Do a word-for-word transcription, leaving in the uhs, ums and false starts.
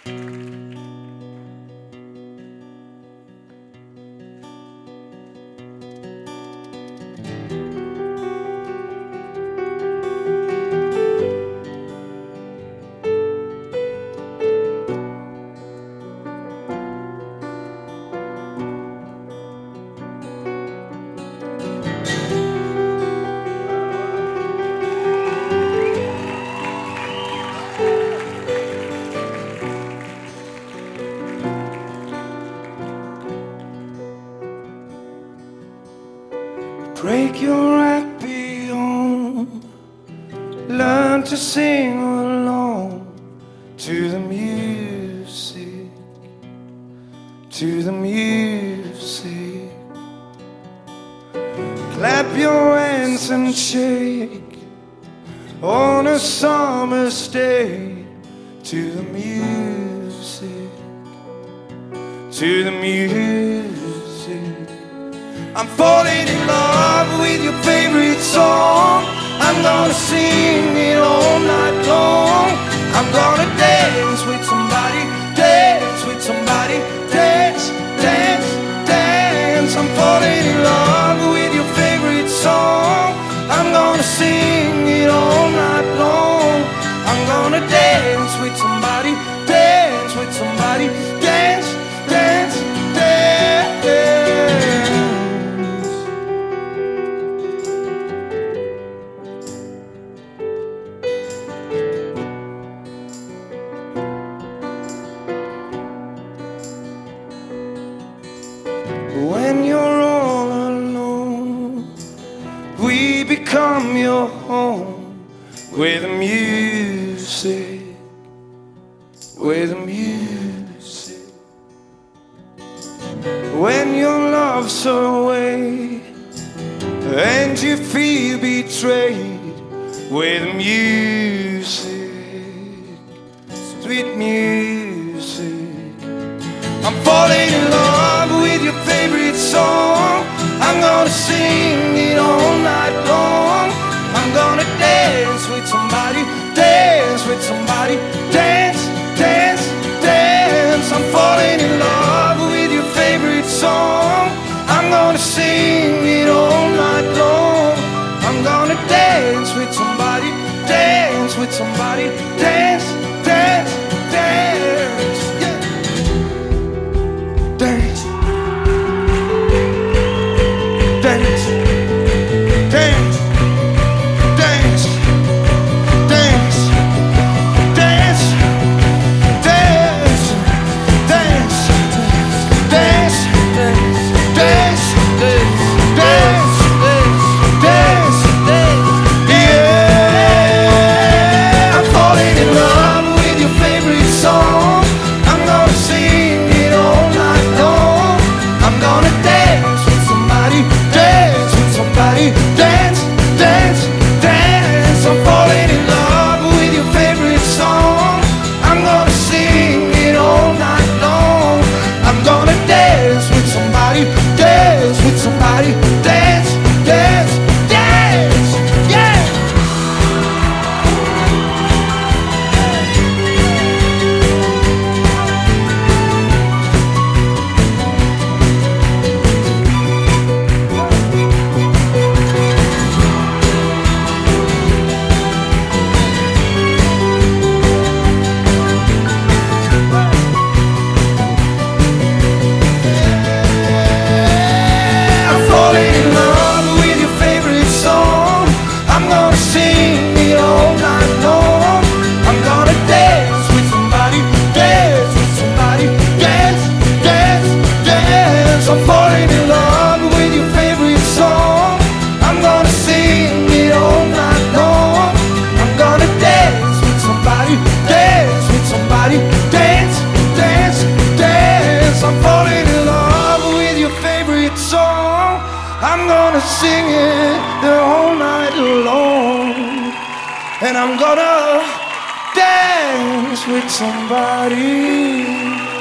Break your happy home, learn to sing along to the music, to the music. Clap your hands and shake on a summer's day to the music, to the music. I'm falling in love with your favorite song. I'm gonna sing it all night long. I'm gonna dance with somebody, dance with somebody, dance, dance, dance. I'm falling in love with your favorite song. I'm gonna sing it all night long. I'm gonna dance with somebody, dance with somebody, dance, dance, dance. When you're all alone, we become your home with the music, with the music. When your love's away and you feel betrayed, with the music, sweet music. I'm falling in love with your favorite song. I'm gonna sing it all night long. I'm gonna dance with somebody, dance with somebody, dance, dance, dance. I'm falling in love with your favorite song. I'm gonna sing it all night long. I'm gonna dance with somebody, dance with somebody, dance, dance, dance. Yeah. Dance, dance, dance, dance, dance, dance, dance, dance, dance, dance, dance, dance, yeah. I'm falling in love with your favorite song. I'm gonna sing it all night long. I'm gonna dance with somebody, dance with somebody, dance, dance, dance. I'm falling in love with your favorite song. I'm gonna sing it all night long. I'm gonna dance with somebody, dance with somebody, dance, dance, dance, yeah. I'm falling in love with your favorite song. I'm gonna sing it all night long. I'm gonna dance with somebody, dance with somebody, dance, dance, dance. I'm falling in love with your favorite song. I'm gonna sing it all night long. I'm gonna dance with somebody, dance with somebody, dance, dance, dance. I'm falling in love with your favorite song. I'm gonna sing it the whole night long. And I'm gonna dance with somebody.